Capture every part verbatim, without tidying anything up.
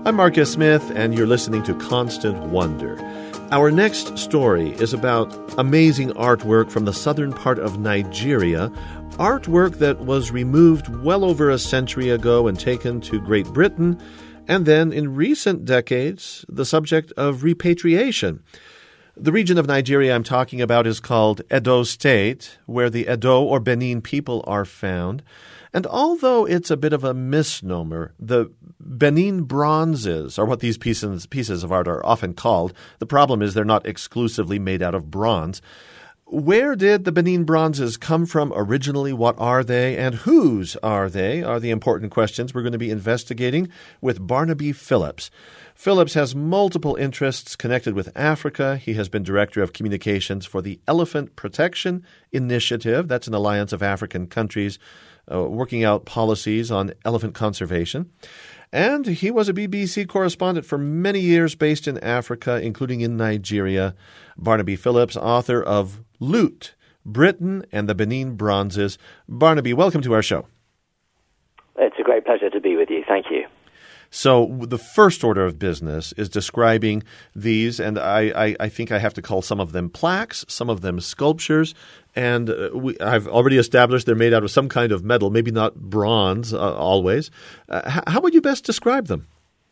I'm Marcus Smith, and you're listening to Constant Wonder. Our next story is about amazing artwork from the southern part of Nigeria, artwork that was removed well over a century ago and taken to Great Britain, and then in recent decades, the subject of repatriation. The region of Nigeria I'm talking about is called Edo State, where the Edo or Benin people are found. And although it's a bit of a misnomer, the Benin bronzes are what these pieces, pieces of art are often called. The problem is they're not exclusively made out of bronze. Where did the Benin bronzes come from originally? What are they? And whose are they? Are the important questions we're going to be investigating with Barnaby Phillips. Phillips has multiple interests connected with Africa. He has been Director of Communications for the Elephant Protection Initiative. That's an alliance of African countries uh, working out policies on elephant conservation. And he was a B B C correspondent for many years based in Africa, including in Nigeria. Barnaby Phillips, author of Loot, Britain and the Benin Bronzes. Barnaby, welcome to our show. It's a great pleasure to be with you. Thank you. So the first order of business is describing these, and I, I, I think I have to call some of them plaques, some of them sculptures, and uh, we, I've already established they're made out of some kind of metal, maybe not bronze uh, always. Uh, h- how would you best describe them?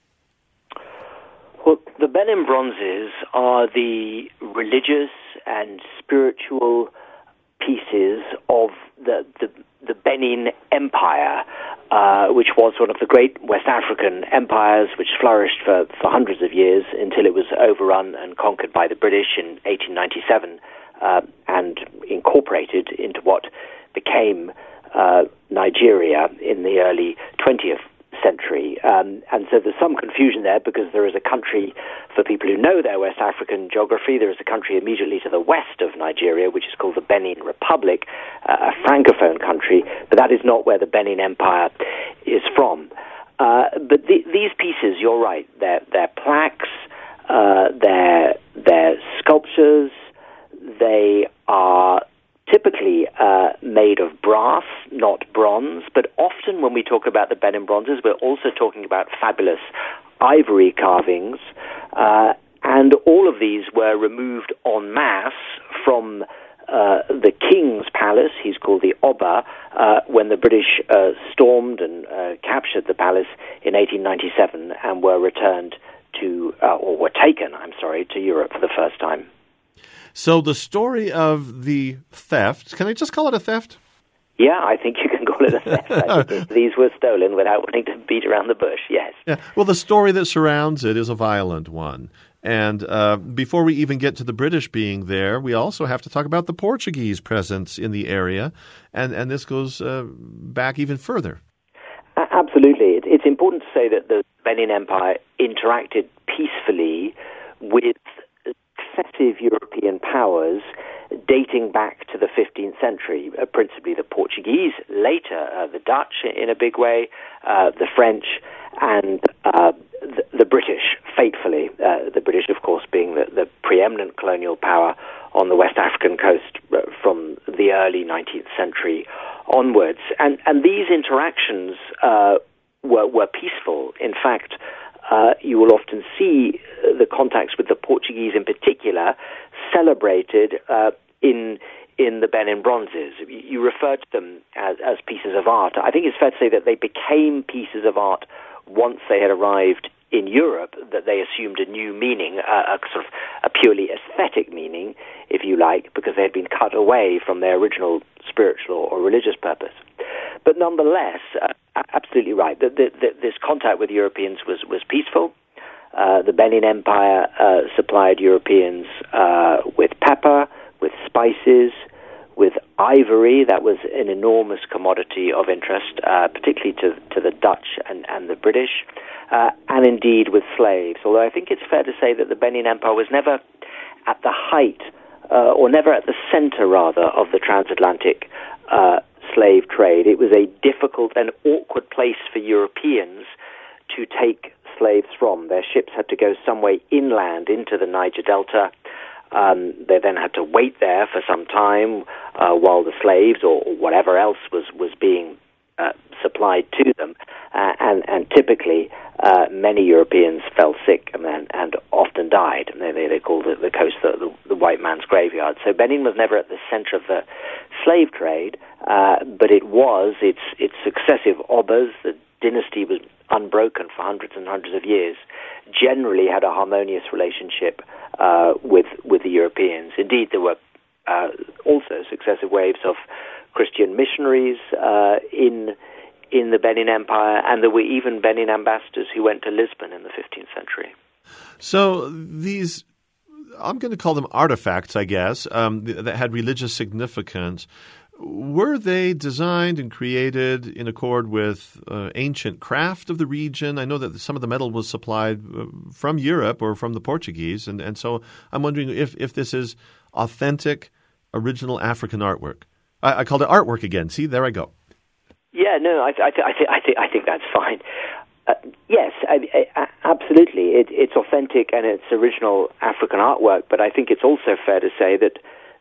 Well, the Benin bronzes are the religious and spiritual pieces of the the, the Benin Empire, uh, which was one of the great West African empires which flourished for, for hundreds of years until it was overrun and conquered by the British in eighteen ninety-seven uh, and incorporated into what became uh, Nigeria in the early twentieth century. Um, and so there's some confusion there because there is a country, for people who know their West African geography, there is a country immediately to the west of Nigeria, which is called the Benin Republic, uh, a francophone country, but that is not where the Benin Empire is from. Uh, but the, these pieces, you're right, they're, they're plaques, uh, they're, they're sculptures, they are typically uh, made of brass, not bronze, but often when we talk about the Benin bronzes, we're also talking about fabulous ivory carvings, uh, and all of these were removed en masse from uh, the king's palace, he's called the Oba, uh, when the British uh, stormed and uh, captured the palace in eighteen ninety-seven and were returned to, uh, or were taken, I'm sorry, to Europe for the first time. So the story of the theft, can I just call it a theft? Yeah, I think you can call it a theft. I think these were stolen without wanting to beat around the bush, yes. Yeah. Well, the story that surrounds it is a violent one. And uh, before we even get to the British being there, we also have to talk about the Portuguese presence in the area. And, and this goes uh, back even further. Absolutely. It's important to say that the Benin Empire interacted peacefully with successive European powers dating back to the fifteenth century, uh, principally the Portuguese, later uh, the Dutch in a big way, uh, the French, and uh, the, the British, fatefully. Uh, the British, of course, being the, the preeminent colonial power on the West African coast uh, from the early nineteenth century onwards. And, and these interactions uh, were, were peaceful. In fact, Uh, you will often see the contacts with the Portuguese in particular celebrated uh, in in the Benin bronzes. You referred to them as, as pieces of art. I think it's fair to say that they became pieces of art once they had arrived in Europe, that they assumed a new meaning, uh, a sort of a purely aesthetic meaning, if you like, because they had been cut away from their original spiritual or religious purpose. But nonetheless, uh, absolutely right, that this contact with Europeans was, was peaceful. Uh, the Benin Empire uh, supplied Europeans uh, with pepper, with spices, with ivory. That was an enormous commodity of interest, uh, particularly to, to the Dutch and, and the British, uh, and indeed with slaves. Although I think it's fair to say that the Benin Empire was never at the height, uh, or never at the center, rather, of the transatlantic uh, slave trade. It was a difficult and awkward place for Europeans to take slaves from. Their ships had to go some way inland into the Niger Delta. Um, they then had to wait there for some time uh, while the slaves or whatever else was, was being uh, supplied to them. Uh, and, and typically, uh, many Europeans fell sick and, then, and often died. And they, they, they called it the coast the, the, the white man's graveyard. So Benin was never at the center of the slave trade, uh, but it was its its successive obas. The dynasty was unbroken for hundreds and hundreds of years. Generally had a harmonious relationship uh, with with the Europeans. Indeed, there were uh, also successive waves of Christian missionaries uh, in in the Benin Empire, and there were even Benin ambassadors who went to Lisbon in the fifteenth century. So these, I'm going to call them artifacts, I guess, um, that had religious significance. Were they designed and created in accord with uh, ancient craft of the region? I know that some of the metal was supplied from Europe or from the Portuguese, and, and so I'm wondering if, if this is authentic, original African artwork. I, I called it artwork again. See, there I go. Yeah, no, I, I, I, th- I, th- I think that's fine. Uh, yes, I, I, absolutely. It, it's authentic and it's original African artwork, but I think it's also fair to say that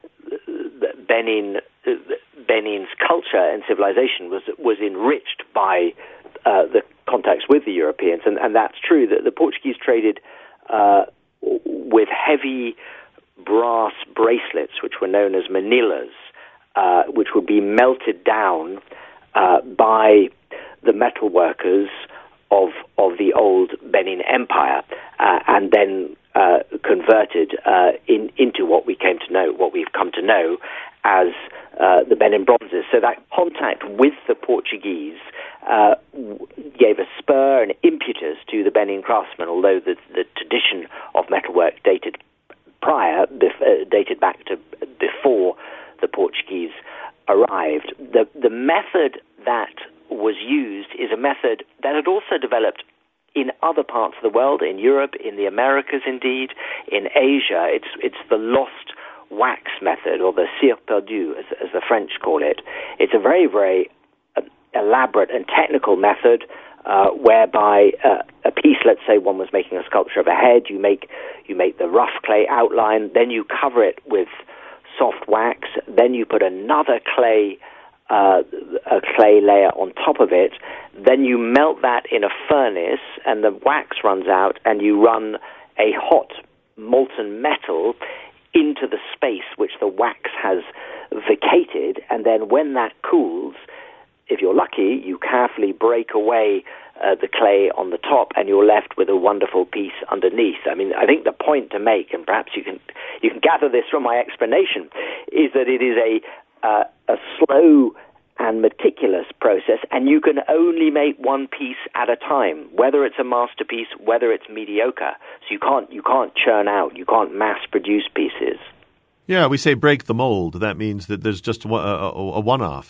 Benin, Benin's culture and civilization was was enriched by uh, the contacts with the Europeans, and, and that's true. That the Portuguese traded uh, with heavy brass bracelets, which were known as manillas, uh, which would be melted down uh, by the metal workers of of the old Benin Empire, uh, and then uh, converted uh, in, into what we came to know, what we've come to know as uh, the Benin bronzes. So that contact with the Portuguese uh, gave a spur and impetus to the Benin craftsmen, although the, the tradition of metalwork dated prior, bef- uh, dated back to before the Portuguese arrived. The the method that was used is a method that had also developed in other parts of the world, in Europe, in the Americas indeed, in Asia. It's it's the lost wax method, or the cire perdue, as, as the French call it. It's a very, very uh, elaborate and technical method uh, whereby uh, a piece, let's say one was making a sculpture of a head, you make you make the rough clay outline, then you cover it with soft wax, then you put another clay Uh, a clay layer on top of it, then you melt that in a furnace and the wax runs out and you run a hot molten metal into the space which the wax has vacated, and then when that cools, if you're lucky, you carefully break away uh, the clay on the top and you're left with a wonderful piece underneath. I mean, I think the point to make, and perhaps you can you can gather this from my explanation, is that it is a Uh, a slow and meticulous process, and you can only make one piece at a time, whether it's a masterpiece, whether it's mediocre. So you can't you can't churn out, you can't mass produce pieces. Yeah, we say break the mold. That means that there's just a, a, a one-off.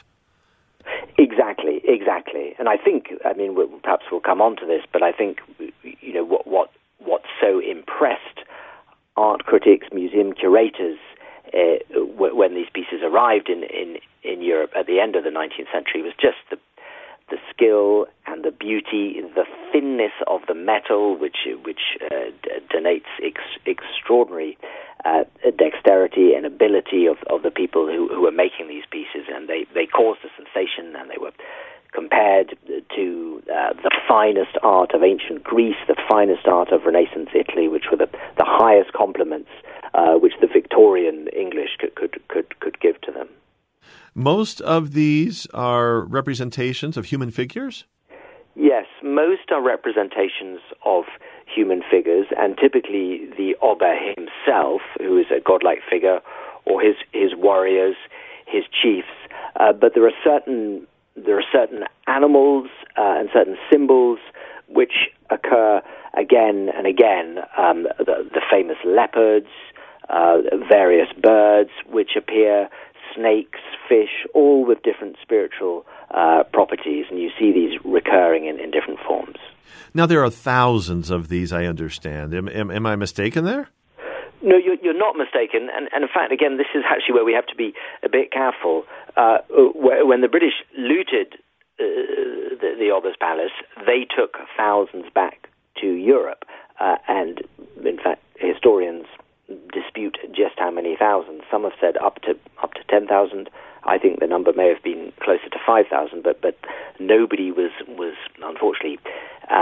Exactly, exactly. And I think, I mean, we'll, perhaps we'll come on to this, but I think, you know, what what what so impressed art critics, museum curators, Uh, w- when these pieces arrived in, in, in Europe at the end of the nineteenth century was just the the skill and the beauty, the thinness of the metal, which which uh, d- denotes ex- extraordinary uh, dexterity and ability of, of the people who, who were making these pieces, and they, they caused a sensation, and they were compared to uh, the finest art of ancient Greece, the finest art of Renaissance Italy, which were the, the highest compliments uh, which the Victorian English could, could could could give to them. Most of these are representations of human figures? Yes, most are representations of human figures, and typically the Oba himself, who is a godlike figure, or his, his warriors, his chiefs. Uh, but there are certain There are certain animals uh, and certain symbols which occur again and again. Um, the, the famous leopards, uh, various birds which appear, snakes, fish, all with different spiritual uh, properties, and you see these recurring in, in different forms. Now, there are thousands of these, I understand. Am, am, am I mistaken there? No, you're, you're not mistaken, and, and in fact, again, this is actually where we have to be a bit careful. Uh, when the British looted uh, the, the Oba's palace, they took thousands back to Europe, uh, and in fact, historians dispute just how many thousands. Some have said up to up to ten thousand. I think the number may have been closer to five thousand, but but nobody was was unfortunately uh,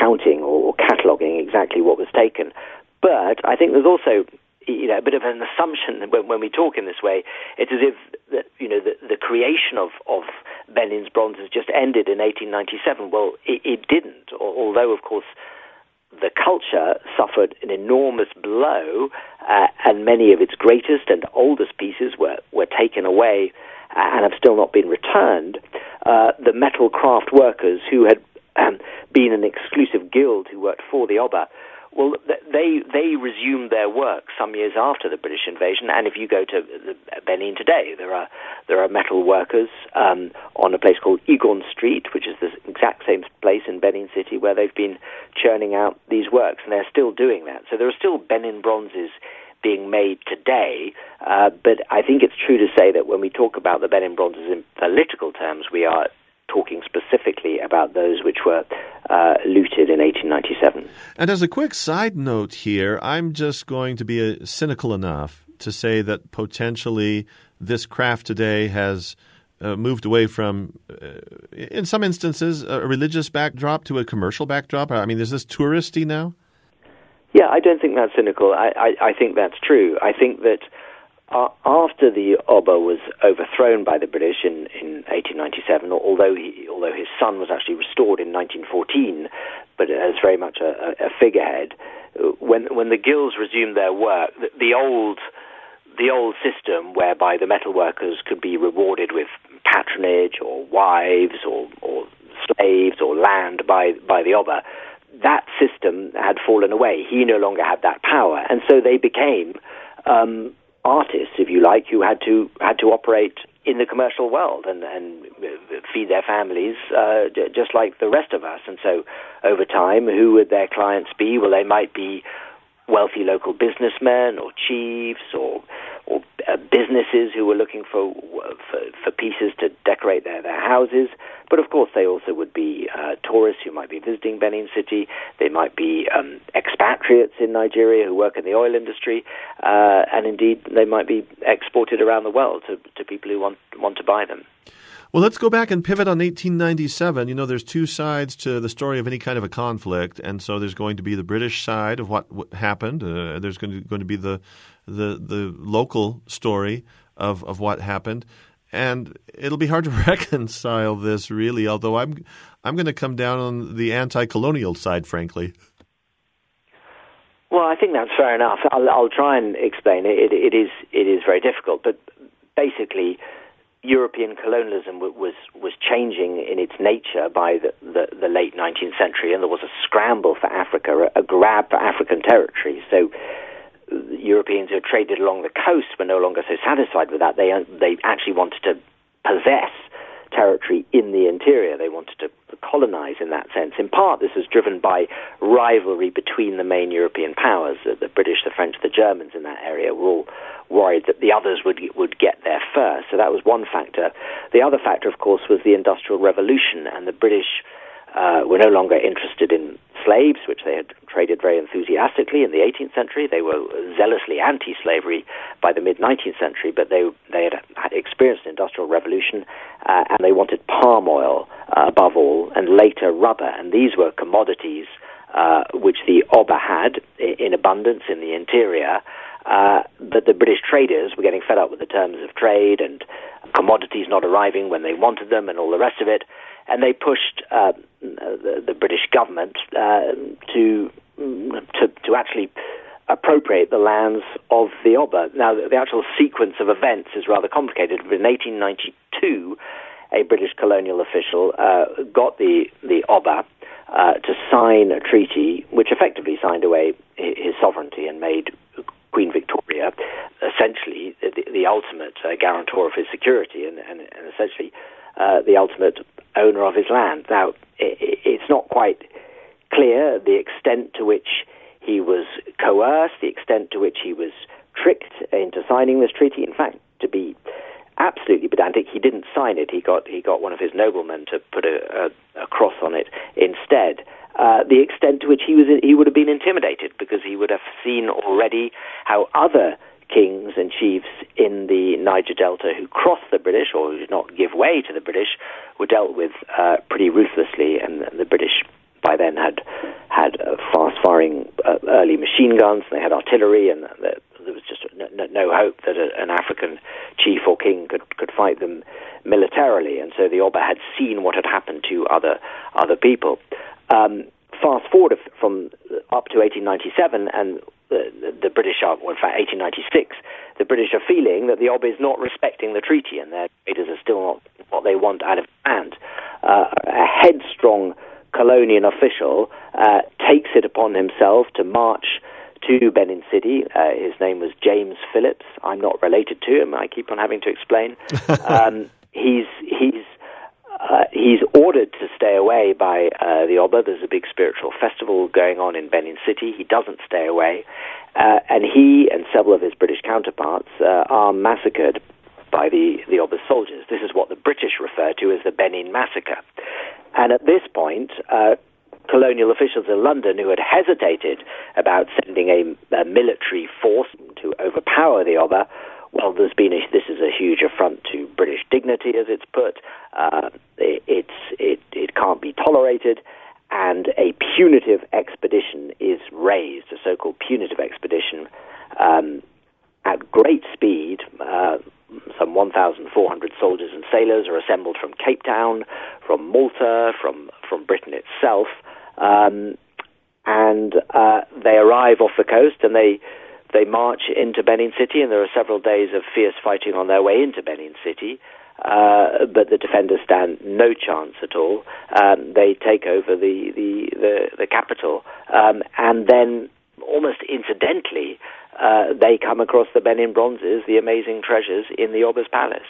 counting or, or cataloguing exactly what was taken. But I think there's also, you know, a bit of an assumption when, when we talk in this way. It's as if that, you know, the, the creation of, of Benin's bronzes just ended in eighteen ninety-seven. Well, it, it didn't, although, of course, the culture suffered an enormous blow, uh, and many of its greatest and oldest pieces were, were taken away and have still not been returned. Uh, the metal craft workers who had um, been an exclusive guild who worked for the Oba, well, they they resumed their work some years after the British invasion. And if you go to Benin today, there are there are metal workers um, on a place called Igon Street, which is the exact same place in Benin City where they've been churning out these works, and they're still doing that. So there are still Benin bronzes being made today, uh, but I think it's true to say that when we talk about the Benin bronzes in political terms, we are talking specifically about those which were uh, looted in eighteen ninety-seven. And as a quick side note here, I'm just going to be uh, cynical enough to say that potentially this craft today has uh, moved away from, uh, in some instances, a religious backdrop to a commercial backdrop. I mean, is this touristy now? Yeah, I don't think that's cynical. I, I, I think that's true. I think that uh, after the Oba was overthrown by the British in, in eighteen ninety-seven, although he, although his son was actually restored in nineteen fourteen, but as very much a, a figurehead, when when the guilds resumed their work, the, the old the old system whereby the metalworkers could be rewarded with patronage or wives or, or slaves or land by by the Oba, that system had fallen away. He no longer had that power, and so they became um, artists, if you like, who had to had to operate in the commercial world and, and feed their families uh, just like the rest of us. And so, over time, who would their clients be? Well, they might be wealthy local businessmen or chiefs or or uh, businesses who were looking for, for for pieces to decorate their, their houses. But of course they also would be uh, tourists who might be visiting Benin City. They might be um, expatriates in Nigeria who work in the oil industry. Uh, and indeed they might be exported around the world to, to people who want want to buy them. Well, let's go back and pivot on eighteen ninety-seven. You know, there's two sides to the story of any kind of a conflict, and so there's going to be the British side of what, what happened. Uh, there's going to, going to be the the the local story of, of what happened, and it'll be hard to reconcile this, really. Although I'm I'm going to come down on the anti-colonial side, frankly. Well, I think that's fair enough. I'll, I'll try and explain it. It, it is it is very difficult, but basically, European colonialism was was changing in its nature by the, the, the late nineteenth century, and there was a scramble for Africa, a, a grab for African territory. So Europeans who had traded along the coast were no longer so satisfied with that. They they actually wanted to possess territory in the interior. They wanted to colonize in that sense. In part, this was driven by rivalry between the main European powers. The British, the French, the Germans in that area were all worried that the others would would get there first. So that was one factor. The other factor, of course, was the Industrial Revolution, and the British uh, were no longer interested in slaves, which they had traded very enthusiastically in the eighteenth century. They were zealously anti-slavery by the mid-nineteenth century, but they they had, had experienced an industrial revolution, uh, and they wanted palm oil uh, above all, and later rubber. And these were commodities uh, which the Oba had in abundance in the interior. Uh, but the British traders were getting fed up with the terms of trade and commodities not arriving when they wanted them and all the rest of it. And they pushed uh, the, the British government uh, to, to to actually appropriate the lands of the Oba. Now, the, the actual sequence of events is rather complicated. But in eighteen ninety-two, a British colonial official uh, got the, the Oba uh, to sign a treaty which effectively signed away his sovereignty and made Queen Victoria essentially the, the ultimate uh, guarantor of his security and, and, and essentially uh, the ultimate owner of his land. Now, it, it's not quite clear the extent to which he was coerced, the extent to which he was tricked into signing this treaty. In fact, to be absolutely pedantic, he didn't sign it. He got he got one of his noblemen to put a, a, a cross on it instead. Uh, the extent to which he was he would have been intimidated, because he would have seen already how other kings and chiefs in the Niger Delta who crossed the British or who did not give way to the British were dealt with uh, pretty ruthlessly, and the British by then had firing uh, early machine guns, and they had artillery, and there was just no, no hope that a, an African chief or king could, could fight them militarily. And so the Oba had seen what had happened to other other people. Um, fast forward from up to eighteen ninety-seven, and the, the, the British are, well, in fact, eighteen ninety-six, the British are feeling that the Oba is not respecting the treaty, and their traders are still not what they want out of hand. Uh, a headstrong colonial official uh, takes it upon himself to march to Benin City. Uh, his name was James Phillips. I'm not related to him. I keep on having to explain. um, he's he's uh, he's ordered to stay away by uh, the Oba. There's a big spiritual festival going on in Benin City. He doesn't stay away, uh, and he and several of his British counterparts uh, are massacred by the the Oba's soldiers. This is what the British refer to as the Benin Massacre. And at this point, uh, colonial officials in London who had hesitated about sending a, a military force to overpower the Oba, well, there's been a, this is a huge affront to British dignity, as it's put. Uh, it, it's, it, it can't be tolerated, and a punitive expedition is raised, a so-called punitive expedition, um, at great speed. Uh, Some one thousand four hundred soldiers and sailors are assembled from Cape Town, from Malta, from, from Britain itself, um, and uh, they arrive off the coast, and they they march into Benin City, and there are several days of fierce fighting on their way into Benin City, uh, but the defenders stand no chance at all. Um, they take over the, the, the, the capital, um, and then almost incidentally, Uh, they come across the Benin bronzes, the amazing treasures in the Oba's palace.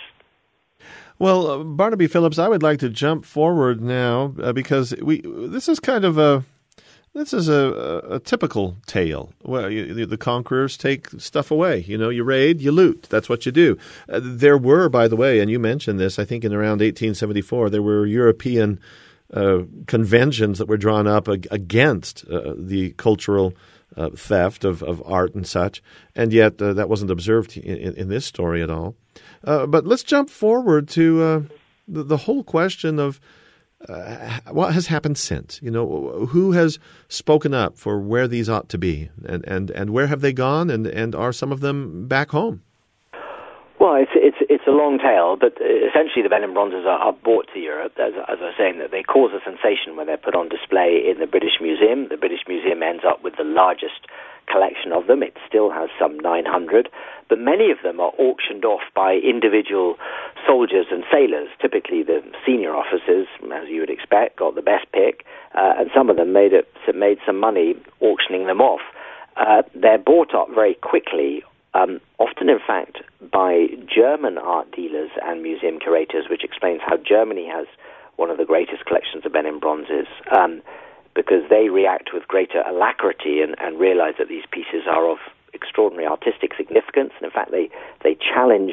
Well, uh, Barnaby Phillips, I would like to jump forward now uh, because we this is kind of a this is a, a, a typical tale. Well, you, the conquerors take stuff away. You know, you raid, you loot. That's what you do. Uh, there were, by the way, and you mentioned this, I think in around eighteen seventy-four, there were European uh, conventions that were drawn up ag- against uh, the cultural Uh, theft of, of art and such, and yet uh, that wasn't observed in, in this story at all. Uh, but let's jump forward to uh, the, the whole question of uh, what has happened since. You know, who has spoken up for where these ought to be, and, and, and where have they gone, and, and are some of them back home? Well, it's it's it's a long tale, but essentially the Benin bronzes are, are brought to Europe, as, as I was saying, that they cause a sensation when they're put on display in the British Museum. The British Museum ends up with the largest collection of them. It still has some nine hundred, but many of them are auctioned off by individual soldiers and sailors. Typically the senior officers, as you would expect, got the best pick, uh, and some of them made, it, made some money auctioning them off. Uh, they're bought up very quickly, Um, often, in fact, by German art dealers and museum curators, which explains how Germany has one of the greatest collections of Benin bronzes, um, because they react with greater alacrity and, and realize that these pieces are of extraordinary artistic significance. And in fact, they, they challenge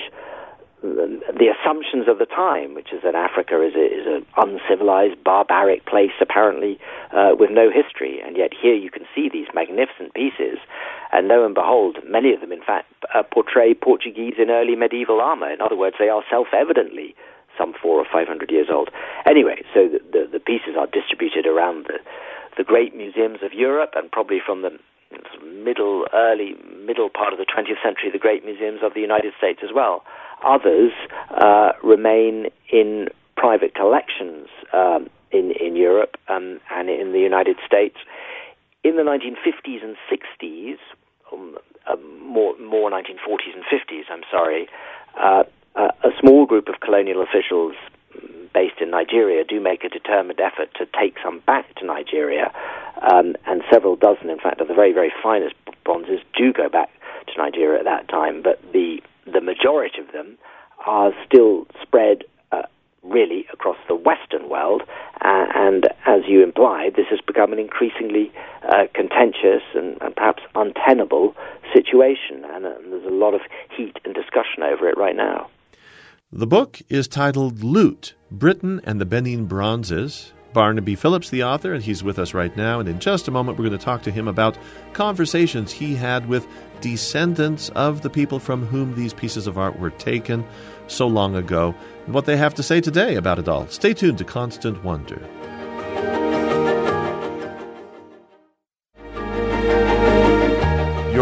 the assumptions of the time, which is that Africa is, a, is an uncivilized, barbaric place, apparently, uh, with no history. And yet here you can see these magnificent pieces, and lo and behold, many of them, in fact, uh, portray Portuguese in early medieval armor. In other words, they are self-evidently some four or five hundred years old. Anyway, so the, the, the pieces are distributed around the, the great museums of Europe, and probably from the middle, early, middle part of the twentieth century, the great museums of the United States as well. Others uh, remain in private collections um, in, in Europe um, and in the United States. In the nineteen fifties and sixties, um, uh, more, more nineteen forties and fifties, I'm sorry, uh, uh, a small group of colonial officials based in Nigeria do make a determined effort to take some back to Nigeria, um, and several dozen, in fact, of the very, very finest bronzes do go back to Nigeria at that time, but the the majority of them are still spread uh, really across the Western world, uh, and as you implied, this has become an increasingly uh, contentious and, and perhaps untenable situation, and, uh, and there's a lot of heat and discussion over it right now. The book is titled Loot, Britain and the Benin Bronzes. Barnaby Phillips, the author, and he's with us right now. And in just a moment, we're going to talk to him about conversations he had with descendants of the people from whom these pieces of art were taken so long ago, and what they have to say today about it all. Stay tuned to Constant Wonder.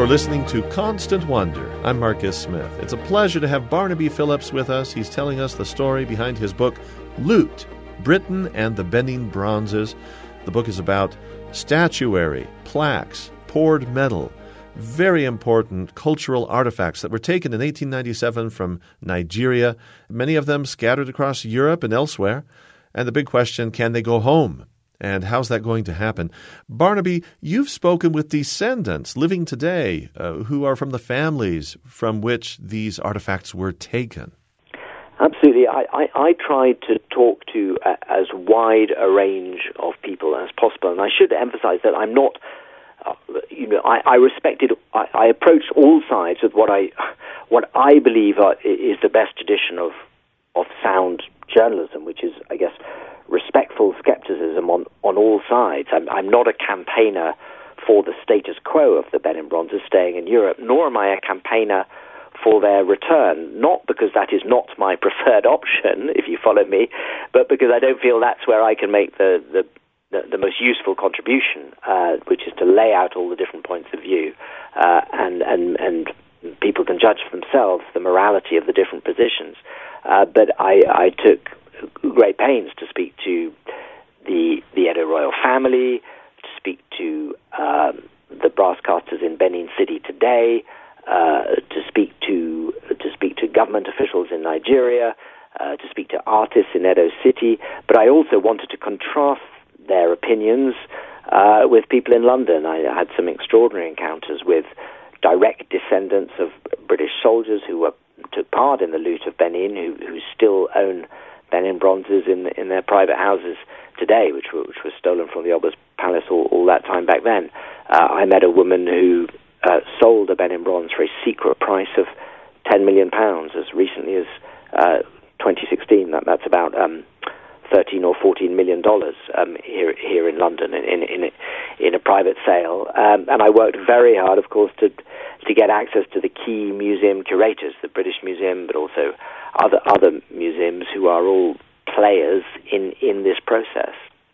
listening to Constant Wonder. I'm Marcus Smith. It's a pleasure to have Barnaby Phillips with us. He's telling us the story behind his book, Loot, Britain and the Benin Bronzes. The book is about statuary, plaques, poured metal, very important cultural artifacts that were taken in eighteen ninety-seven from Nigeria, many of them scattered across Europe and elsewhere. And the big question, can they go home? And how's that going to happen? Barnaby, you've spoken with descendants living today uh, who are from the families from which these artifacts were taken. Absolutely. I, I, I tried to talk to uh, as wide a range of people as possible. And I should emphasize that I'm not, uh, you know, I, I respected, I, I approached all sides with what I, what I believe are, is the best tradition of, of sound journalism, which is, I guess, respectful skepticism on, on all sides. I'm, I'm not a campaigner for the status quo of the Benin Bronzes staying in Europe, nor am I a campaigner for their return, not because that is not my preferred option, if you follow me, but because I don't feel that's where I can make the, the, the, the most useful contribution, uh, which is to lay out all the different points of view, uh, and, and, and people can judge for themselves the morality of the different positions. Uh, but I, I took great pains to speak to the the Edo royal family, to speak to um, the brass casters in Benin City today, uh, to speak to to speak to government officials in Nigeria, uh, to speak to artists in Edo City. But I also wanted to contrast their opinions uh, with people in London. I had some extraordinary encounters with direct descendants of British soldiers who were took part in the loot of Benin, who, who still own Benin bronzes in in their private houses today, which were which were stolen from the Oba's palace all, all that time back then. Uh, I met a woman who uh, sold a Benin bronze for a secret price of ten million pounds as recently as uh, twenty sixteen. That that's about um, thirteen or fourteen million dollars um, here here in London in in in a, in a private sale. Um, and I worked very hard, of course, to to get access to the key museum curators, the British Museum, but also other other museums who are all players in, in this process.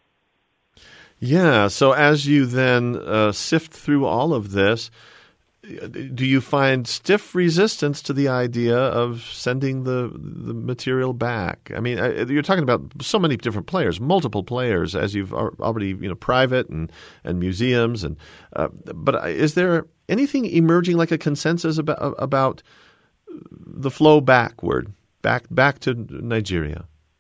Yeah, so as you then uh, sift through all of this, do you find stiff resistance to the idea of sending the the material back? I mean, you're talking about so many different players, multiple players, as you've already, you know, private and, and museums. and uh, But is there anything emerging like a consensus about about the flow backward, back back to Nigeria?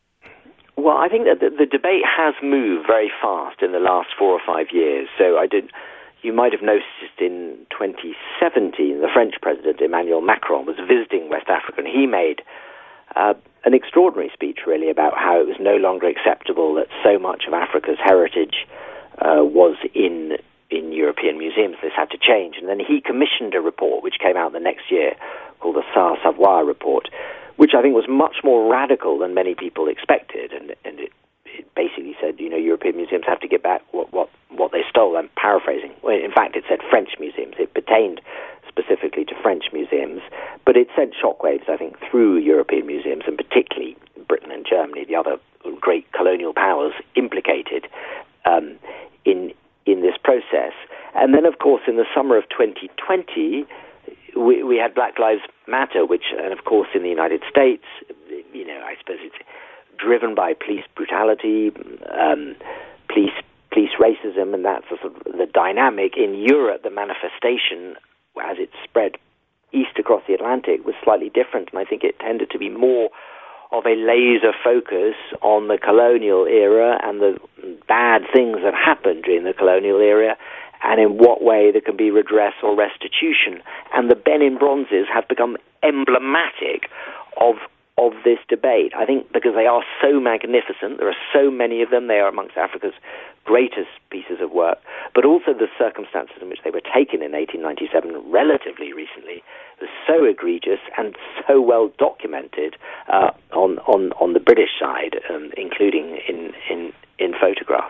Well, I think that the, the debate has moved very fast in the last four or five years. So I did. You might have noticed in twenty seventeen, the French president, Emmanuel Macron, was visiting West Africa, and he made uh, an extraordinary speech, really, about how it was no longer acceptable that so much of Africa's heritage uh, was in in European museums. This had to change. And then he commissioned a report, which came out the next year, called the Sa Savoir Report, which I think was much more radical than many people expected. And, and it, it basically said, you know, European museums have to get back what, what, what they stole. I'm paraphrasing. Well, in fact, it said French museums. It pertained specifically to French museums, but it sent shockwaves, I think, through European museums, and particularly Britain and Germany, the other great colonial powers implicated um, in in this process. And then, of course, in the summer of twenty twenty, we, we had Black Lives Matter, which, and of course, in the United States, you know, I suppose it's driven by police brutality, um, police police racism, and that's the, sort of the dynamic. In Europe, the manifestation, as it spread east across the Atlantic, was slightly different, and I think it tended to be more of a laser focus on the colonial era and the bad things that happened during the colonial era, and in what way there can be redress or restitution. And the Benin bronzes have become emblematic of of this debate, I think, because they are so magnificent. There are so many of them. They are amongst Africa's greatest pieces of work, but also the circumstances in which they were taken in eighteen ninety-seven, relatively recently, was so egregious and so well documented uh, on, on, on the British side, um, including in, in, in photographs.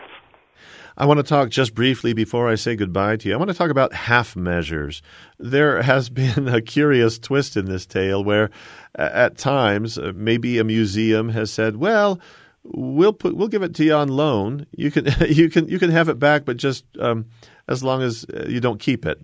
I want to talk just briefly before I say goodbye to you. I want to talk about half measures. There has been a curious twist in this tale where at times maybe a museum has said, well, we'll put we'll give it to you on loan. You can you can you can have it back, but just um, as long as you don't keep it.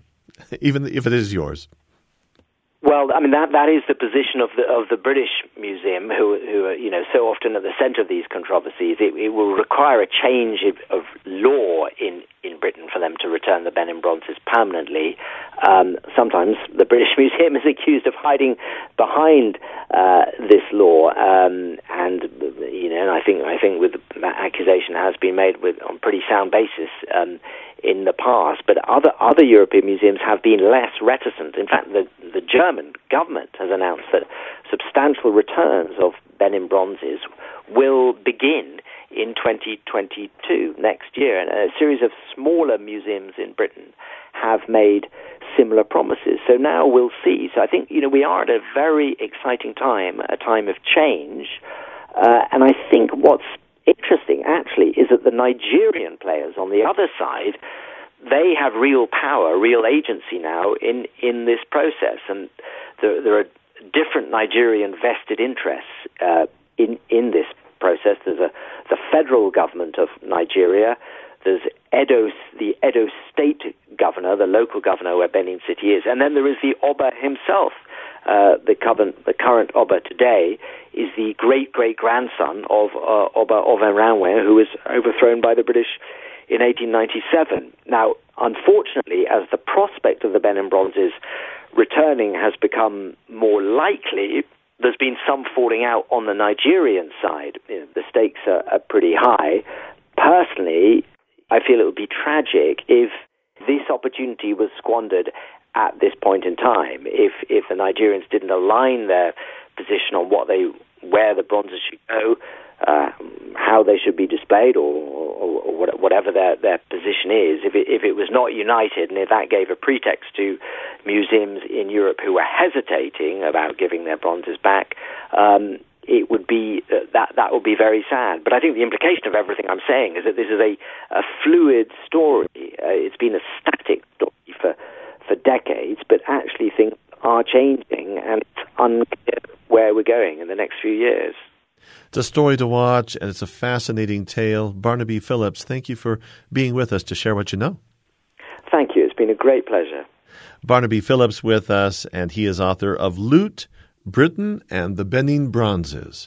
even if it is yours. Well, I mean that that is the position of the of the British Museum, who who are you know so often at the centre of these controversies. It, it will require a change of, of law in, in Britain for them to return the Benin bronzes permanently. Um, sometimes the British Museum is accused of hiding behind uh, this law, um, and you know, and I think I think with that accusation has been made with on pretty sound basis. Um, in the past, but other other European museums have been less reticent. In fact, the, the German government has announced that substantial returns of Benin bronzes will begin in twenty twenty-two, next year. And a series of smaller museums in Britain have made similar promises. So now we'll see. So I think, you know, we are at a very exciting time, a time of change. Uh, and I think what's interesting, actually, is that the Nigerian players on the other side, they have real power, real agency now in, in this process. And there, there are different Nigerian vested interests uh, in, in this process. There's a, the federal government of Nigeria. There's Edo, the Edo state governor, the local governor where Benin City is. And then there is the Oba himself. Uh, the, current, the current Oba today is the great-great-grandson of uh, Oba Ovenranwe, who was overthrown by the British in eighteen ninety-seven. Now, unfortunately, as the prospect of the Benin bronzes returning has become more likely, there's been some falling out on the Nigerian side. You know, the stakes are, are pretty high. Personally, I feel it would be tragic if this opportunity was squandered at this point in time, if if the Nigerians didn't align their position on what they, where the bronzes should go, uh, how they should be displayed, or, or, or whatever their, their position is, if it, if it was not united, and if that gave a pretext to museums in Europe who were hesitating about giving their bronzes back, um, it would be uh, that that would be very sad. But I think the implication of everything I'm saying is that this is a, a fluid story. Uh, it's been a static story for. for decades, but actually things are changing, and it's unclear where we're going in the next few years. It's a story to watch, and it's a fascinating tale. Barnaby Phillips, thank you for being with us to share what you know. Thank you. It's been a great pleasure. Barnaby Phillips with us, and he is author of Loot, Britain, and the Benin Bronzes.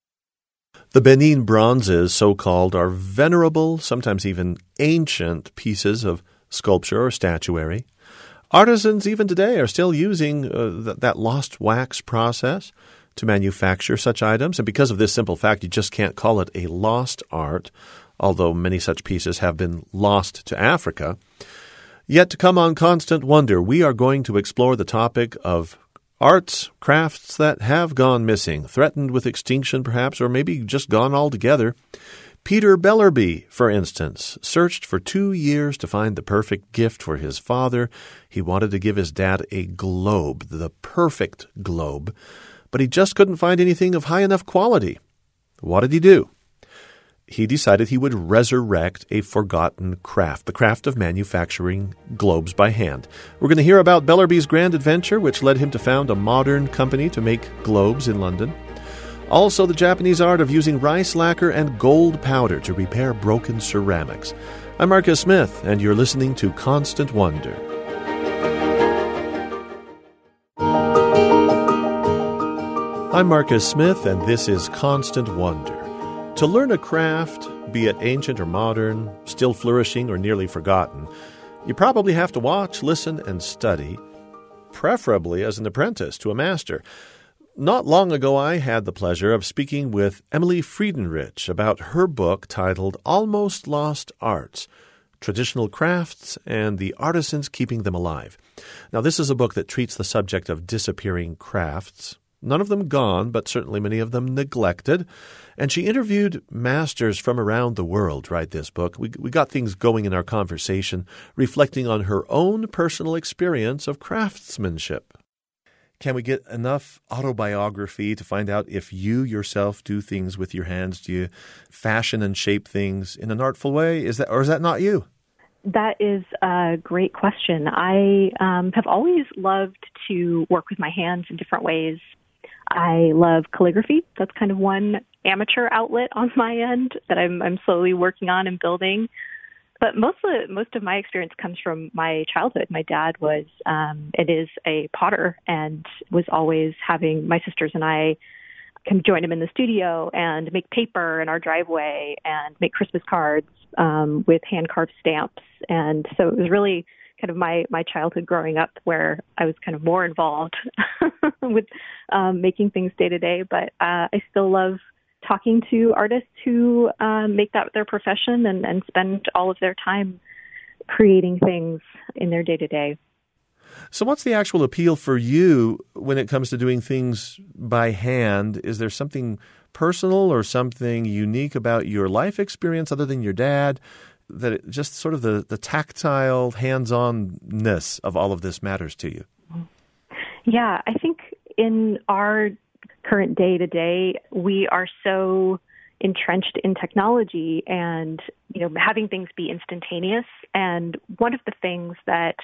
The Benin Bronzes, so-called, are venerable, sometimes even ancient pieces of sculpture or statuary. Artisans even today are still using uh, th- that lost wax process to manufacture such items. And because of this simple fact, you just can't call it a lost art, although many such pieces have been lost to Africa. Yet to come on Constant Wonder, we are going to explore the topic of arts, crafts that have gone missing, threatened with extinction perhaps, or maybe just gone altogether. Peter Bellerby, for instance, searched for two years to find the perfect gift for his father. He wanted to give his dad a globe, the perfect globe, but he just couldn't find anything of high enough quality. What did he do? He decided he would resurrect a forgotten craft, the craft of manufacturing globes by hand. We're going to hear about Bellerby's grand adventure, which led him to found a modern company to make globes in London. Also, the Japanese art of using rice lacquer and gold powder to repair broken ceramics. I'm Marcus Smith, and you're listening to Constant Wonder. I'm Marcus Smith, and this is Constant Wonder. To learn a craft, be it ancient or modern, still flourishing or nearly forgotten, you probably have to watch, listen, and study, preferably as an apprentice to a master. Not long ago, I had the pleasure of speaking with Emily Friedenrich about her book titled Almost Lost Arts, Traditional Crafts and the Artisans Keeping Them Alive. Now, this is a book that treats the subject of disappearing crafts, none of them gone, but certainly many of them neglected. And she interviewed masters from around the world to write this book. We, we got things going in our conversation, reflecting on her own personal experience of craftsmanship. Can we get enough autobiography to find out if you yourself do things with your hands? Do you fashion and shape things in an artful way? Is that, or is that not you? That is a great question. I um, have always loved to work with my hands in different ways. I love calligraphy. That's kind of one amateur outlet on my end that I'm, I'm slowly working on and building. But most of most of my experience comes from my childhood. My dad was um, and is a potter, and was always having my sisters and I can join him in the studio and make paper in our driveway and make Christmas cards um, with hand carved stamps. And so it was really kind of my, my childhood growing up where I was kind of more involved with um, making things day to day. But uh, I still love talking to artists who um, make that their profession and, and spend all of their time creating things in their day to day. So what's the actual appeal for you when it comes to doing things by hand? Is there something personal or something unique about your life experience other than your dad, that it, just sort of the, the tactile, hands-on-ness of all of this matters to you? Yeah, I think in our current day-to-day, we are so entrenched in technology and, you know, having things be instantaneous. And one of the things that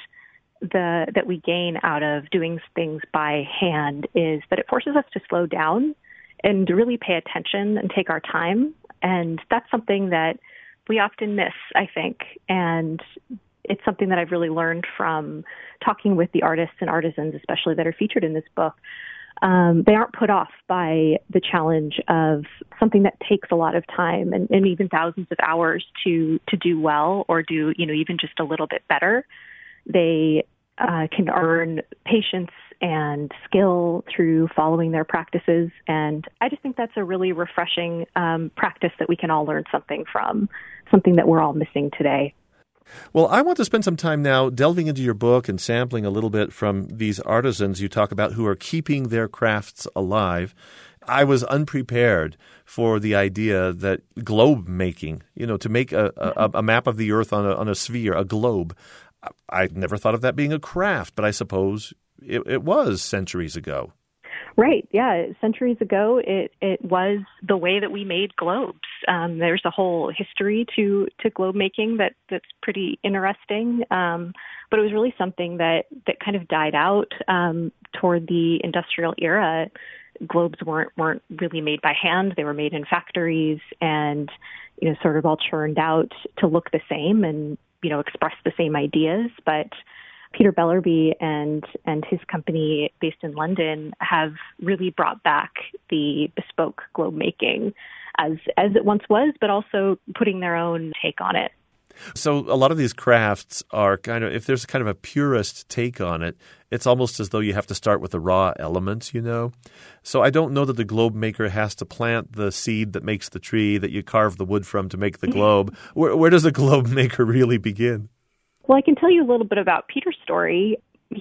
the that we gain out of doing things by hand is that it forces us to slow down and to really pay attention and take our time. And that's something that we often miss, I think. And it's something that I've really learned from talking with the artists and artisans, especially that are featured in this book. Um, they aren't put off by the challenge of something that takes a lot of time and, and even thousands of hours to to do well or do, you know, even just a little bit better. They uh, can earn patience and skill through following their practices. And I just think that's a really refreshing um, practice that we can all learn something from, something that we're all missing today. Well, I want to spend some time now delving into your book and sampling a little bit from these artisans you talk about who are keeping their crafts alive. I was unprepared for the idea that globe making, you know, to make a, a, a map of the earth on a, on a sphere, a globe. I never thought of that being a craft, but I suppose it, it was centuries ago. Right. Yeah. Centuries ago, it, it was the way that we made globes. Um, there's a whole history to, to globe making that, that's pretty interesting. Um, but it was really something that, that kind of died out um, toward the industrial era. Globes weren't weren't really made by hand. They were made in factories and, you know, sort of all churned out to look the same and, you know, express the same ideas. But Peter Bellerby and and his company based in London have really brought back the bespoke globe making as as it once was, but also putting their own take on it. So a lot of these crafts are kind of, if there's kind of a purist take on it, it's almost as though you have to start with the raw elements, you know? So I don't know that the globe maker has to plant the seed that makes the tree that you carve the wood from to make the globe. Where, where does the globe maker really begin? Well, I can tell you a little bit about Peter's story.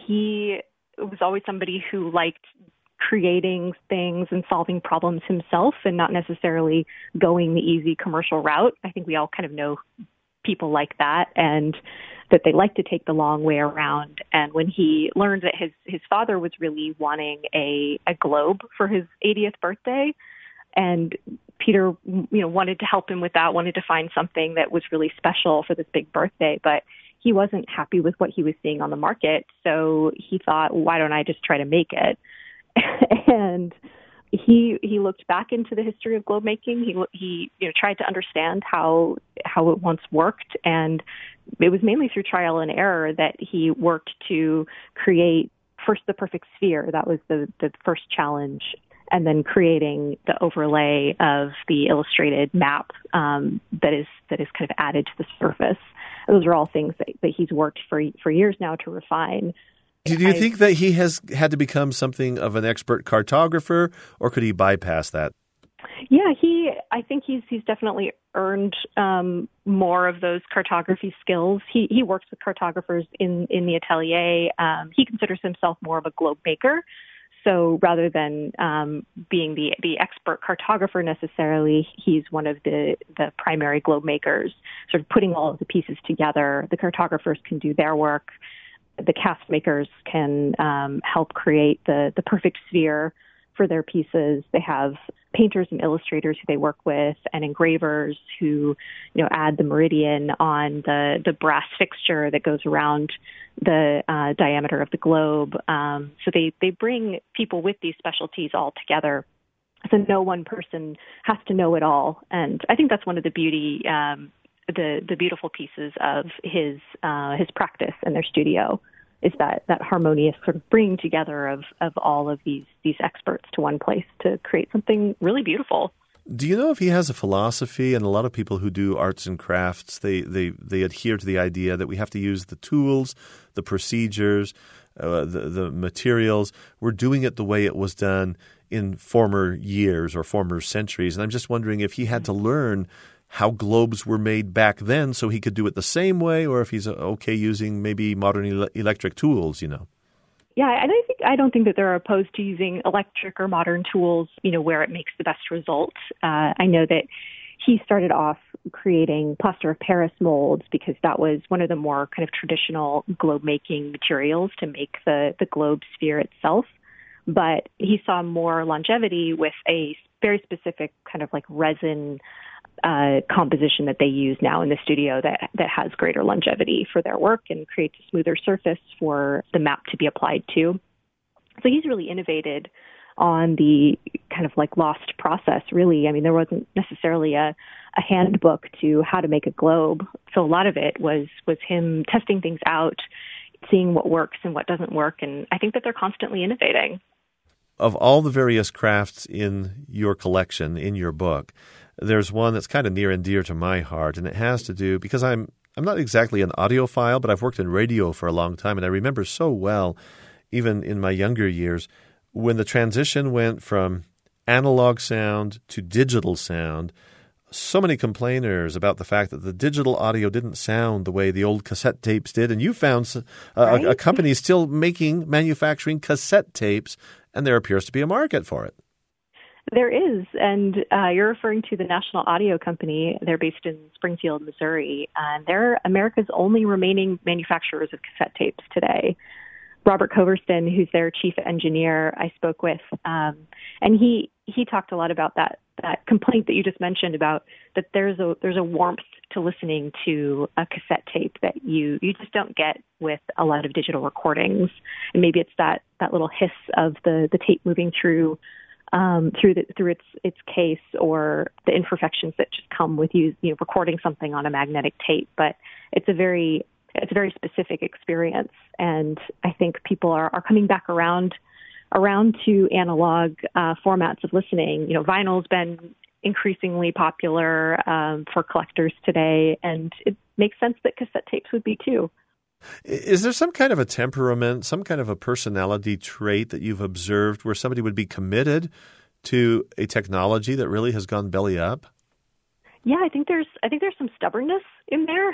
He was always somebody who liked creating things and solving problems himself and not necessarily going the easy commercial route. I think we all kind of know people like that and that they like to take the long way around. And when he learned that his, his father was really wanting a, a globe for his eightieth birthday, and Peter, you know, wanted to help him with that, wanted to find something that was really special for this big birthday, but he wasn't happy with what he was seeing on the market. So he thought, why don't I just try to make it? and he he looked back into the history of globe making. He he you know tried to understand how how it once worked, and it was mainly through trial and error that he worked to create first the perfect sphere. That was the the first challenge, and then creating the overlay of the illustrated map um, that is that is kind of added to the surface. Those are all things that, that he's worked for for years now to refine. Do you I, think that he has had to become something of an expert cartographer, or could he bypass that? Yeah, he. I think he's he's definitely earned um, more of those cartography skills. He he works with cartographers in in the atelier. Um, he considers himself more of a globe maker. So rather than um, being the, the expert cartographer necessarily, he's one of the, the primary globe makers, sort of putting all of the pieces together. The cartographers can do their work. The cast makers can um, help create the, the perfect sphere for their pieces. They have painters and illustrators who they work with, and engravers who, you know, add the meridian on the, the brass fixture that goes around the uh, diameter of the globe. Um, so they, they bring people with these specialties all together. So no one person has to know it all. And I think that's one of the beauty um, the the beautiful pieces of his uh, his practice and their studio is that that harmonious sort of bringing together of of all of these these experts to one place to create something really beautiful. Do you know if he has a philosophy? And a lot of people who do arts and crafts, they, they, they adhere to the idea that we have to use the tools, the procedures, uh, the, the materials. We're doing it the way it was done in former years or former centuries. And I'm just wondering if he had to learn how globes were made back then so he could do it the same way, or if he's okay using maybe modern ele- electric tools, you know. Yeah, I don't think I don't think that they're opposed to using electric or modern tools, you know, where it makes the best result. Uh, I know that he started off creating plaster of Paris molds because that was one of the more kind of traditional globe making materials to make the, the globe sphere itself. But he saw more longevity with a very specific kind of like resin uh, composition that they use now in the studio that that has greater longevity for their work and creates a smoother surface for the map to be applied to. So he's really innovated on the kind of like lost process, really. I mean, there wasn't necessarily a, a handbook to how to make a globe. So a lot of it was was him testing things out, seeing what works and what doesn't work. And I think that they're constantly innovating. Of all the various crafts in your collection, in your book, there's one that's kind of near and dear to my heart, and it has to do, because I'm I'm not exactly an audiophile, but I've worked in radio for a long time, and I remember so well, even in my younger years, when the transition went from analog sound to digital sound. So many complainers about the fact that the digital audio didn't sound the way the old cassette tapes did, and you found a, right? a, a company still making, manufacturing cassette tapes, and there appears to be a market for it. There is, and uh, you're referring to the National Audio Company. They're based in Springfield, Missouri, and they're America's only remaining manufacturers of cassette tapes today. Robert Coverston, who's their chief engineer, I spoke with, um, and he he talked a lot about that that complaint that you just mentioned about that there's a there's a warmth to listening to a cassette tape that you you just don't get with a lot of digital recordings, and maybe it's that that little hiss of the the tape moving through. Um, through the, through its its case, or the imperfections that just come with you, you know, recording something on a magnetic tape. But it's a very it's a very specific experience, and I think people are, are coming back around around to analog uh, formats of listening. You know, vinyl's been increasingly popular um, for collectors today, and it makes sense that cassette tapes would be too. Is there some kind of a temperament, some kind of a personality trait that you've observed where somebody would be committed to a technology that really has gone belly up? Yeah, I think there's I think there's some stubbornness in there.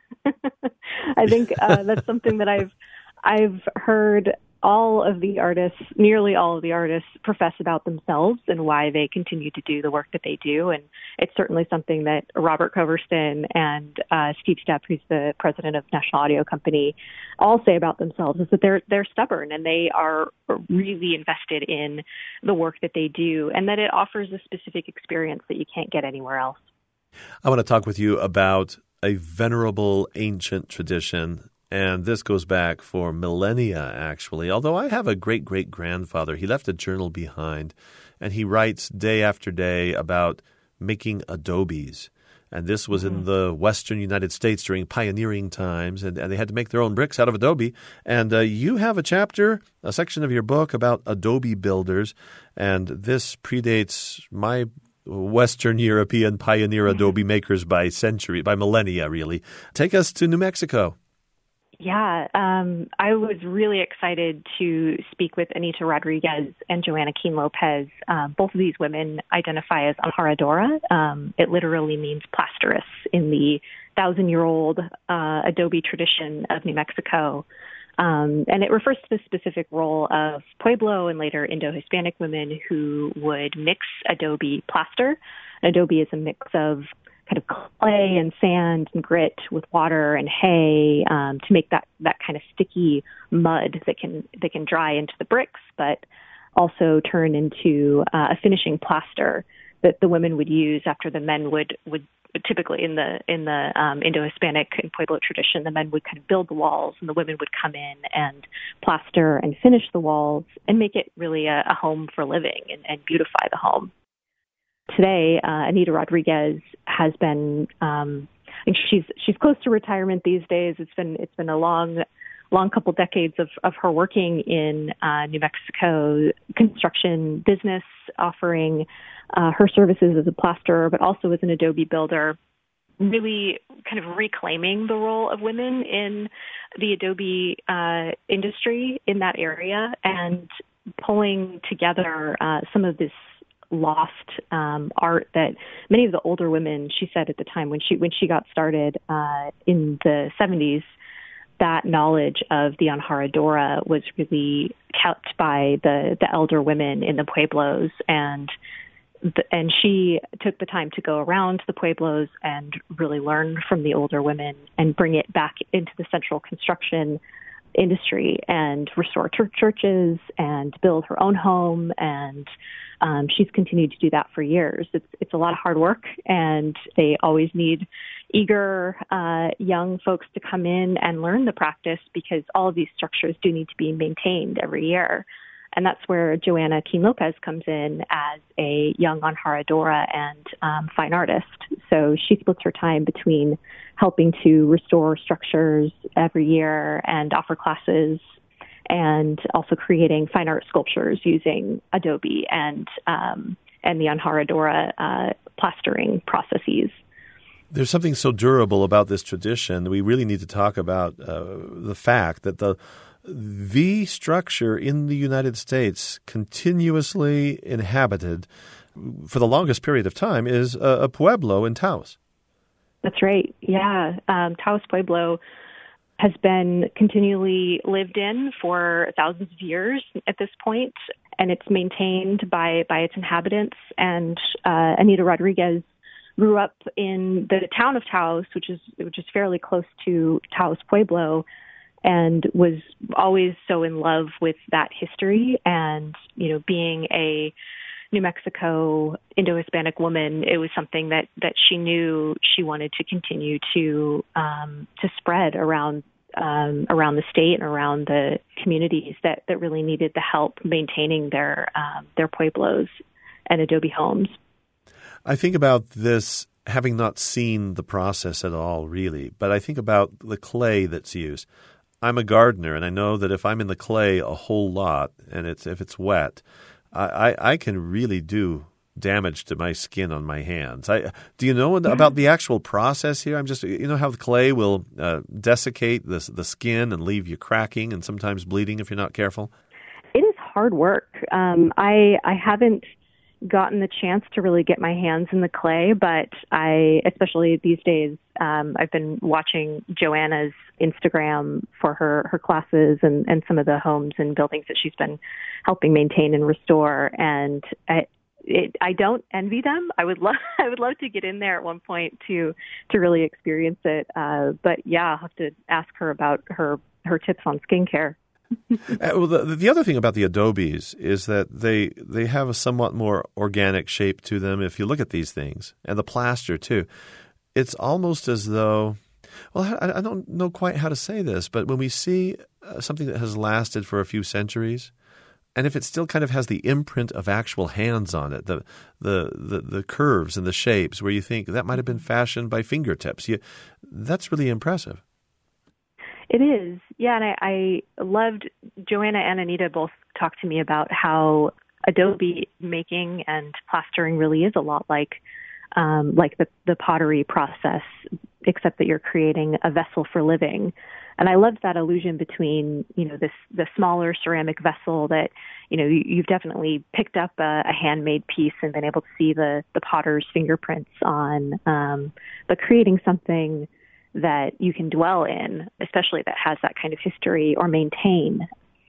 I think uh, that's something that I've I've heard all of the artists, nearly all of the artists, profess about themselves and why they continue to do the work that they do. And it's certainly something that Robert Coverston and uh, Steve Stepp, who's the president of National Audio Company, all say about themselves, is that they're they're stubborn and they are really invested in the work that they do, and that it offers a specific experience that you can't get anywhere else. I want to talk with you about a venerable ancient tradition. And this goes back for millennia, actually. Although I have a great-great-grandfather, he left a journal behind, and he writes day after day about making adobes. And this was mm-hmm. in the western United States during pioneering times, and, and they had to make their own bricks out of adobe. And uh, you have a chapter, a section of your book about adobe builders, and this predates my Western European pioneer mm-hmm. adobe makers by century, by millennia, really. Take us to New Mexico. Yeah, um, I was really excited to speak with Anita Rodriguez and Joanna Keene Lopez. Uh, both of these women identify as Amparadora. Um, it literally means plasteress in the thousand-year-old uh, adobe tradition of New Mexico. Um, and it refers to the specific role of Pueblo and later Indo-Hispanic women who would mix adobe plaster. Adobe is a mix of kind of clay and sand and grit with water and hay um, to make that, that kind of sticky mud that can that can dry into the bricks, but also turn into uh, a finishing plaster that the women would use after the men would, would typically in the in the um, Indo-Hispanic and Pueblo tradition, the men would kind of build the walls and the women would come in and plaster and finish the walls and make it really a, a home for living and, and beautify the home. Today, uh, Anita Rodriguez has been um, think she's she's close to retirement these days. It's been it's been a long long couple decades of, of her working in uh, New Mexico construction business, offering uh, her services as a plasterer, but also as an adobe builder, really kind of reclaiming the role of women in the adobe uh, industry in that area and pulling together uh, some of this lost um, art that many of the older women, she said at the time when she when she got started uh, in the seventies, that knowledge of the Anjaradora was really kept by the, the elder women in the pueblos, and the, and she took the time to go around the pueblos and really learn from the older women and bring it back into the central construction industry and restore church churches and build her own home. And um, she's continued to do that for years. It's it's a lot of hard work, and they always need eager uh, young folks to come in and learn the practice, because all of these structures do need to be maintained every year. And that's where Joanna Keene Lopez comes in as a young Anjaradora and um, fine artist. So she splits her time between helping to restore structures every year and offer classes, and also creating fine art sculptures using adobe and um, and the Anjaradora uh, plastering processes. There's something so durable about this tradition. We really need to talk about uh, the fact that the V structure in the United States, continuously inhabited for the longest period of time, is a, a pueblo in Taos. That's right. Yeah. Um, Taos Pueblo has been continually lived in for thousands of years at this point, and it's maintained by, by its inhabitants. And uh, Anita Rodriguez grew up in the town of Taos, which is which is fairly close to Taos Pueblo, and was always so in love with that history. And, you know, being a New Mexico Indo-Hispanic woman, it was something that, that she knew she wanted to continue to um, to spread around um, around the state and around the communities that, that really needed the help maintaining their um, their pueblos and adobe homes. I think about this, having not seen the process at all, really, but I think about the clay that's used. I'm a gardener, and I know that if I'm in the clay a whole lot, and it's if it's wet, I, I, I can really do damage to my skin on my hands. I, do you know about the actual process here? I'm just, you know how the clay will uh, desiccate the, the skin and leave you cracking and sometimes bleeding if you're not careful? It is hard work. Um, I I haven't gotten the chance to really get my hands in the clay, but I, especially these days, um, I've been watching Joanna's Instagram for her, her classes and, and some of the homes and buildings that she's been helping maintain and restore. And I, it, I don't envy them. I would love, I would love to get in there at one point to, to really experience it. Uh, but yeah, I'll have to ask her about her, her tips on skincare. uh, well, the, the other thing about the adobes is that they they have a somewhat more organic shape to them. If you look at these things, and the plaster too, it's almost as though, well, I, I don't know quite how to say this, but when we see uh, something that has lasted for a few centuries, and if it still kind of has the imprint of actual hands on it, the the the, the curves and the shapes, where you think that might have been fashioned by fingertips, you, that's really impressive. It is. Yeah, and I, I loved Joanna and Anita both talked to me about how adobe making and plastering really is a lot like um, like the, the pottery process, except that you're creating a vessel for living. And I loved that illusion between, you know, this the smaller ceramic vessel that, you know, you, you've definitely picked up a, a handmade piece and been able to see the, the potter's fingerprints on, um, but creating something that you can dwell in, especially that has that kind of history, or maintain,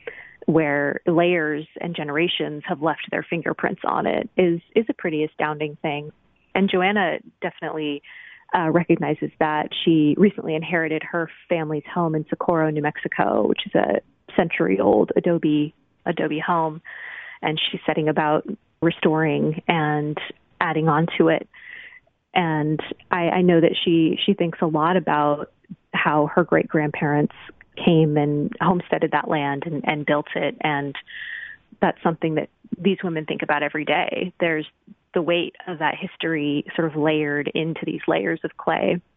where layers and generations have left their fingerprints on it, is is a pretty astounding thing. And Joanna definitely uh, recognizes that. She recently inherited her family's home in Socorro, New Mexico, which is a century-old adobe adobe home, and she's setting about restoring and adding on to it. And I, I know that she, she thinks a lot about how her great-grandparents came and homesteaded that land and, and built it. And that's something that these women think about every day. There's the weight of that history sort of layered into these layers of clay.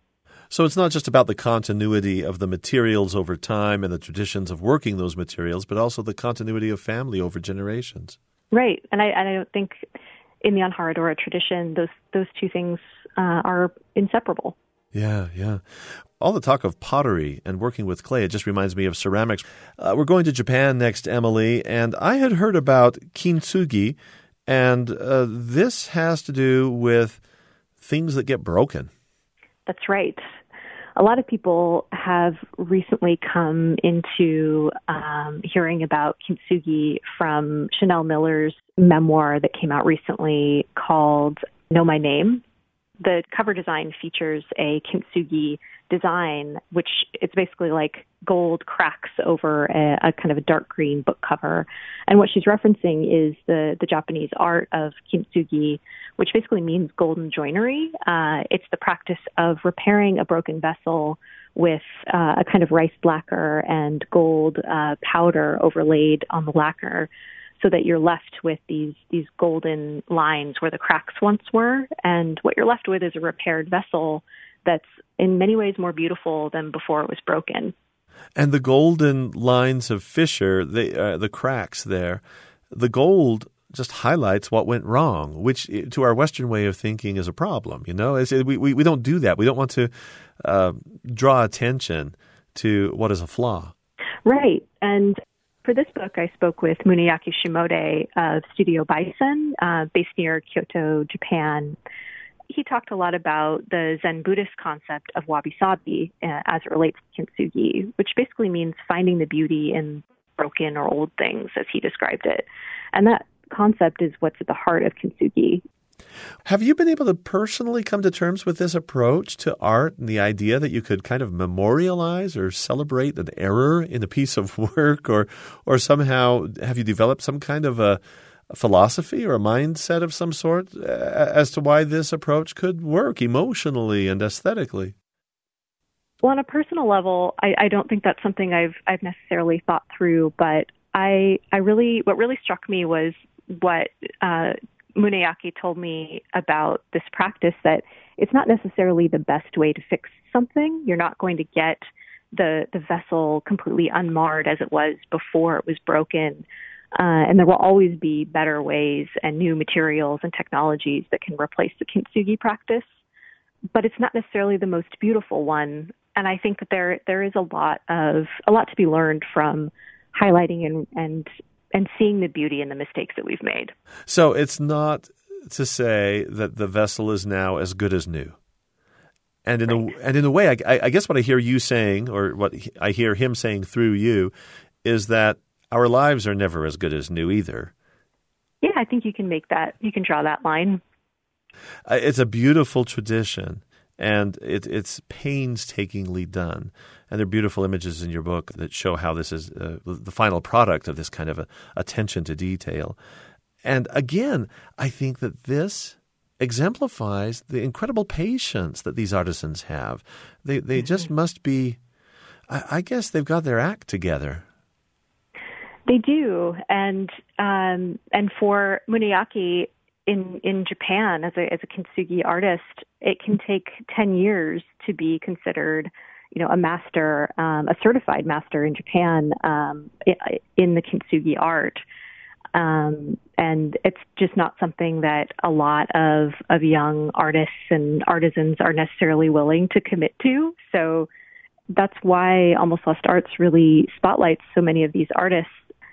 So it's not just about the continuity of the materials over time and the traditions of working those materials, but also the continuity of family over generations. Right. And I, and I don't think in the Anjaradora tradition, those those two things uh, are inseparable. Yeah, yeah. All the talk of pottery and working with clay, it just reminds me of ceramics. Uh, we're going to Japan next, Emily, and I had heard about kintsugi, and uh, this has to do with things that get broken. That's right. A lot of people have recently come into um, hearing about kintsugi from Chanel Miller's memoir that came out recently called Know My Name. The cover design features a kintsugi design, which it's basically like gold cracks over a, a kind of a dark green book cover. And what she's referencing is the, the Japanese art of kintsugi, which basically means golden joinery. Uh, it's the practice of repairing a broken vessel with uh, a kind of rice lacquer and gold uh, powder overlaid on the lacquer, so that you're left with these these golden lines where the cracks once were. And what you're left with is a repaired vessel that's in many ways more beautiful than before it was broken. And the golden lines of fissure, the, uh, the cracks there, the gold just highlights what went wrong, which to our Western way of thinking is a problem. You know, it's, we, we, we don't do that. We don't want to uh, draw attention to what is a flaw. Right. And for this book, I spoke with Muneyaki Shimode of Studio Bison, uh, based near Kyoto, Japan. He talked a lot about the Zen Buddhist concept of wabi-sabi uh, as it relates to kintsugi, which basically means finding the beauty in broken or old things, as he described it. And that concept is what's at the heart of kintsugi. Have you been able to personally come to terms with this approach to art and the idea that you could kind of memorialize or celebrate an error in a piece of work, or or somehow have you developed some kind of a, a philosophy or a mindset of some sort as to why this approach could work emotionally and aesthetically? Well, on a personal level, I, I don't think that's something I've I've necessarily thought through, but I I really what really struck me was what uh, Muneyaki told me about this practice, that it's not necessarily the best way to fix something. You're not going to get the the vessel completely unmarred as it was before it was broken. Uh, and there will always be better ways and new materials and technologies that can replace the kintsugi practice. But it's not necessarily the most beautiful one. And I think that there there is a lot of a lot to be learned from highlighting and and and seeing the beauty in the mistakes that we've made. So it's not to say that the vessel is now as good as new. And in right. a and in a way, I, I guess what I hear you saying, or what I hear him saying through you, is that our lives are never as good as new either. Yeah, I think you can make that, you can draw that line. Uh, it's a beautiful tradition, and it, it's painstakingly done. And there are beautiful images in your book that show how this is uh, the final product of this kind of a, attention to detail. And again, I think that this exemplifies the incredible patience that these artisans have. They they mm-hmm. just must be, I, I guess they've got their act together. They do. And um, and for Muneyaki in, in Japan, as a, as a kintsugi artist, it can take ten years to be considered, you know, a master, um, a certified master in Japan um, in the kintsugi art. Um, and it's just not something that a lot of, of young artists and artisans are necessarily willing to commit to. So that's why Almost Lost Arts really spotlights so many of these artists.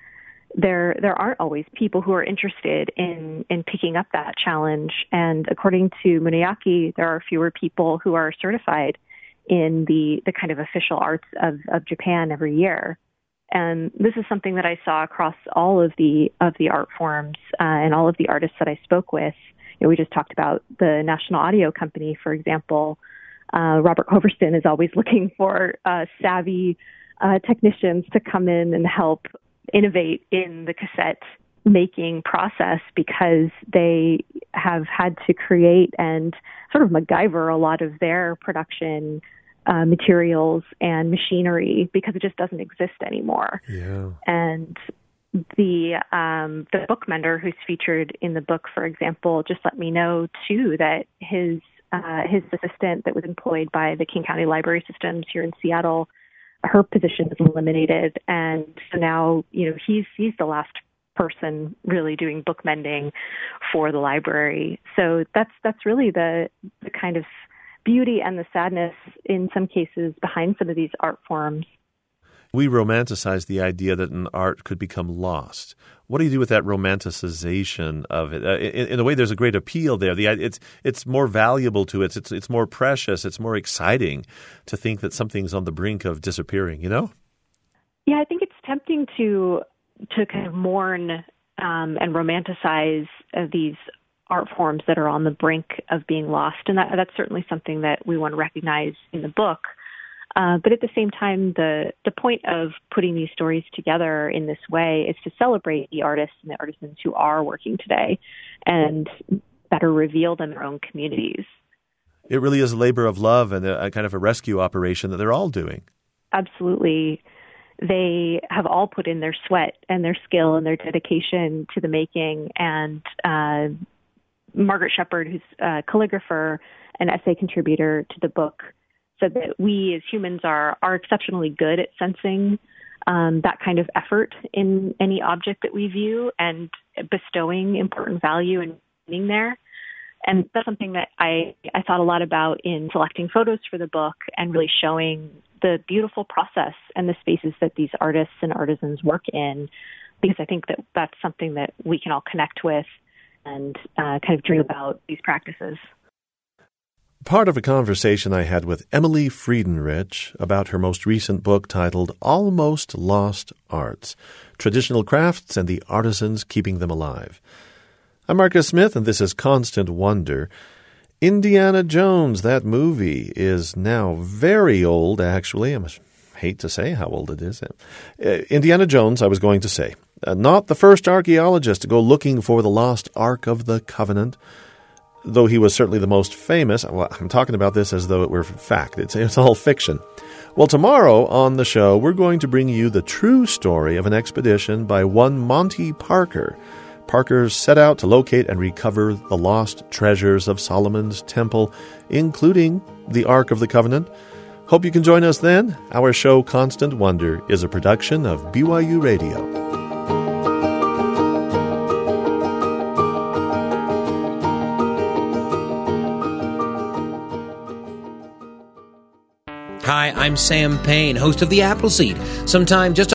There there aren't always people who are interested in, in picking up that challenge. And according to Muneyaki, there are fewer people who are certified in the, the kind of official arts of, of Japan every year. And this is something that I saw across all of the of the art forms uh, and all of the artists that I spoke with. You know, we just talked about the National Audio Company, for example. Uh, Robert Hoverston is always looking for uh, savvy uh, technicians to come in and help innovate in the cassette making process, because they have had to create and sort of MacGyver a lot of their production uh, materials and machinery, because it just doesn't exist anymore. Yeah. And the um, the bookmender who's featured in the book, for example, just let me know too that his uh, his assistant that was employed by the King County Library Systems here in Seattle, her position was eliminated. And so now, you know, he's he's the last person really doing book mending for the library. So that's that's really the the kind of beauty and the sadness in some cases behind some of these art forms. We romanticize the idea that an art could become lost. What do you do with that romanticization of it? Uh, in, in a way, there's a great appeal there. The it's it's more valuable to it. It's it's more precious. It's more exciting to think that something's on the brink of disappearing. You know? Yeah, I think it's tempting to to kind of mourn um, and romanticize uh, these art forms that are on the brink of being lost, and that, that's certainly something that we want to recognize in the book. Uh, but at the same time, the, the point of putting these stories together in this way is to celebrate the artists and the artisans who are working today and better reveal them in their own communities. It really is a labor of love and a, a kind of a rescue operation that they're all doing. Absolutely. They have all put in their sweat and their skill and their dedication to the making. And uh, Margaret Shepard, who's a calligrapher and essay contributor to the book, said that we as humans are are exceptionally good at sensing um, that kind of effort in any object that we view and bestowing important value and meaning there. And that's something that I, I thought a lot about in selecting photos for the book and really showing the beautiful process and the spaces that these artists and artisans work in, because I think that that's something that we can all connect with and uh, kind of dream about these practices. Part of a conversation I had with Emily Friedenrich about her most recent book titled Almost Lost Arts, Traditional Crafts and the Artisans Keeping Them Alive. I'm Marcus Smith, and this is Constant Wonder. Indiana Jones, that movie, is now very old, actually. I must hate to say how old it is. Uh, Indiana Jones, I was going to say, uh, not the first archaeologist to go looking for the lost Ark of the Covenant, though he was certainly the most famous. Well, I'm talking about this as though it were fact. It's, it's all fiction. Well, tomorrow on the show, we're going to bring you the true story of an expedition by one Monty Parker. Parker set out to locate and recover the lost treasures of Solomon's Temple, including the Ark of the Covenant. Hope you can join us then. Our show, Constant Wonder, is a production of B Y U Radio. Hi, I'm Sam Payne, host of The Appleseed. Sometime just